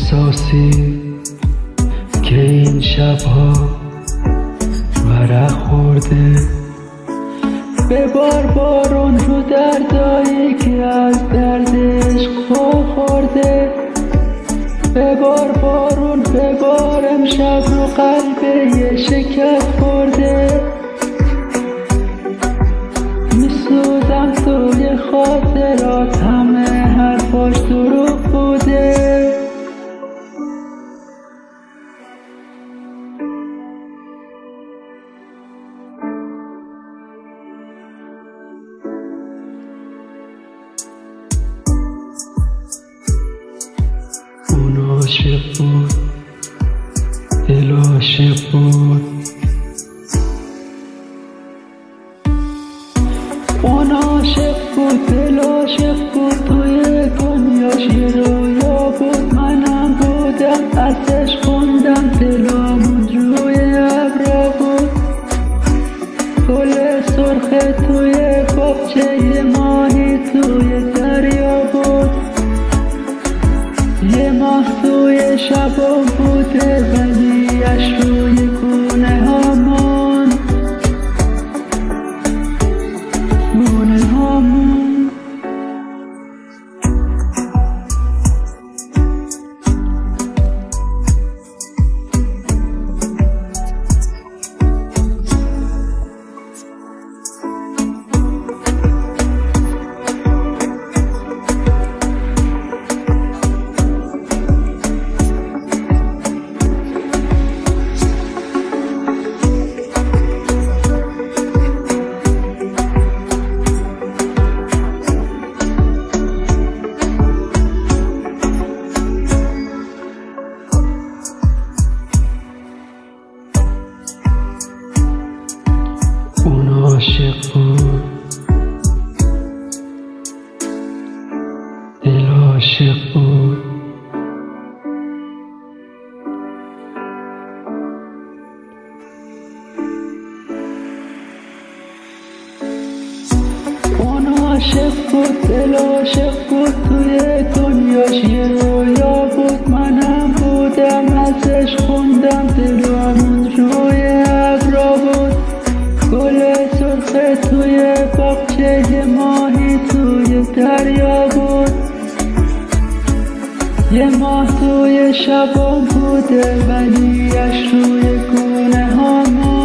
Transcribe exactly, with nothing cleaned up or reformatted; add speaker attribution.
Speaker 1: احساسی که این شبها ورق خورده، ببار بارون رو دردایی که از دردش خورده، ببار بارون ببار امشب رو قلب یه شکست خورده، میسوزم توی خاطرات همه حرفاش دروغ بوده. اون عاشق بود، دل عاشق بود، اون عاشق بود، دل عاشق بود، توی دنیاش یه رویا بود، منم بودم ازش خوندم، دلامون روی ابرا بود، گل سرخ توی باغچه ماهی توی دریا بود، یه ماه توی شبا بوده ولی اش روی گونه هامون گونه هامون. اون عاشق بود، دل عاشق بود، اون عاشق بود، دل عاشق بود، توی دنیاش یه رویا بود، منم بودم ازش خوندم، دلامون روی ابرا بود، گل سرخ توی باغچه ماهی توی دریا بود، یه ماه توی شبام بوده ولی اش روی گونه هامون